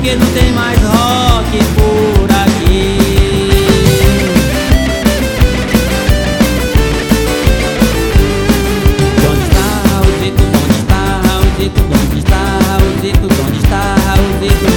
porque não tem mais rock por aqui. Onde está o Zito? Onde está o Zito? Onde está o Zito? Onde está o Zito?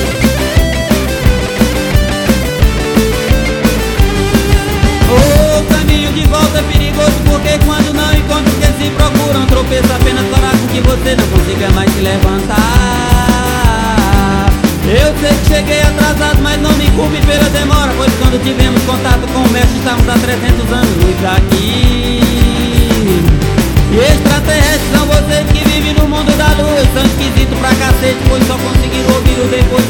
O caminho de volta é perigoso, porque quando não encontra o que se procura, um tropeço apenas fará com que você não consiga mais se levantar. Eu sei que cheguei atrasado, mas não me culpe pela demora, pois quando tivemos contato com o mestre estávamos há 300 anos luz daqui. E extraterrestres são vocês que vivem no mundo da luz, são esquisitos pra cacete, pois só conseguiram ouvir o depois